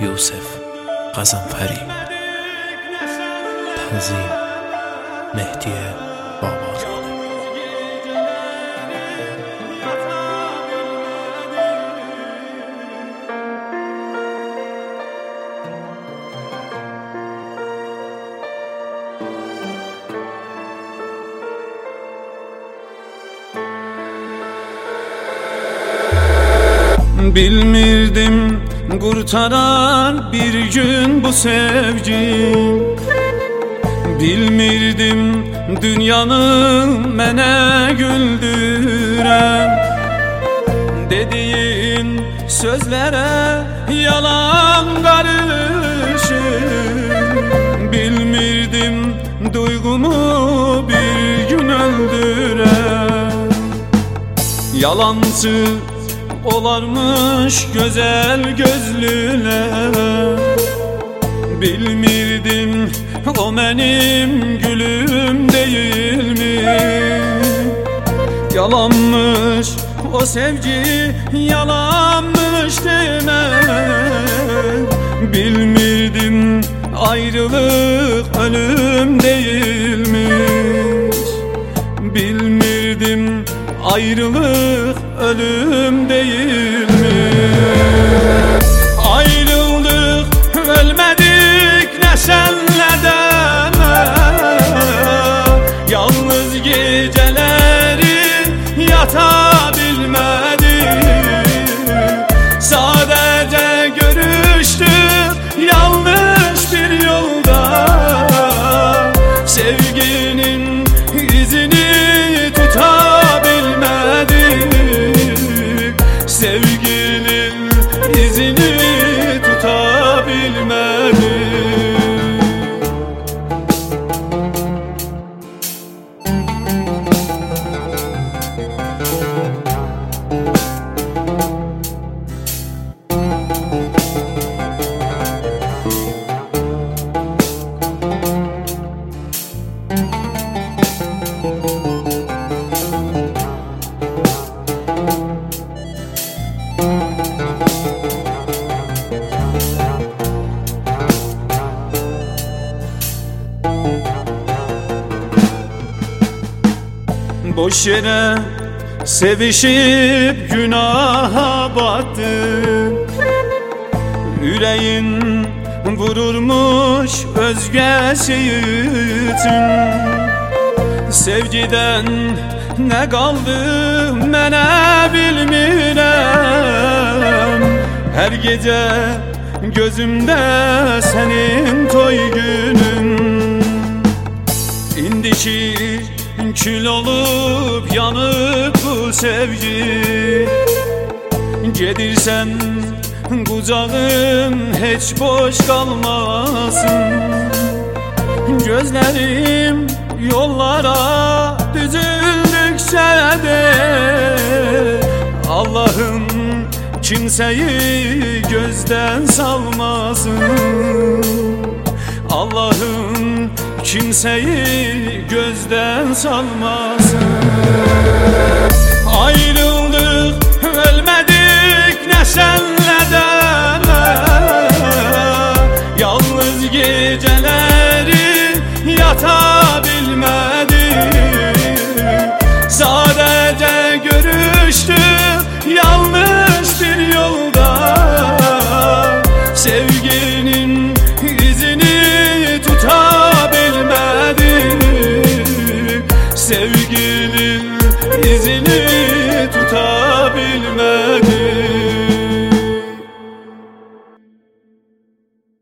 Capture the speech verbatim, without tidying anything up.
یوسف قزنفری. تنظیم مهدی بابازاده. Bilmirdim kurtarar bir gün bu sevgi, bilmirdim dünyanı mene güldüren. Dediğin sözlere yalan karışır, bilmirdim duygumu bir gün öldüren. Yalancı olarmış güzel gözlüler, bilmirdim o benim gülüm değil mi? Yalanmış o sevgi, yalanmış deme. Bilmirdim ayrılık ölüm değilmiş. Bilmirdim ayrılık ölüm değil mi? Ayrıldık, ölmedik ne senle deme. Yalnız geceleri yatabilmedik. Sadece görüştük yanlış bir yolda. Sevginin izini tutabilmedik. Sevginin izini tutabilmedik. Boş yere sevişip günaha battın. Yüreğin vururmuş özgesi için. Sevgiden ne kaldı mene bilmirem. Her gece gözümde senin toy günün. İndiki kül olup yanıp bu sevgi. Gedirsen kucağım hiç boş kalmasın. Gözlerim yollara düzüldükçe de Allah'ım kimseyi gözden salmasın. Allah'ım kimseyi gözden salmasın. Ayrıldık, ölmedik ne senle deme. Yalnız geceleri yatabilmedik. Sadece görüştük yanlış bir yolda. Sevginin izini tutabilmedik. Sevginin izini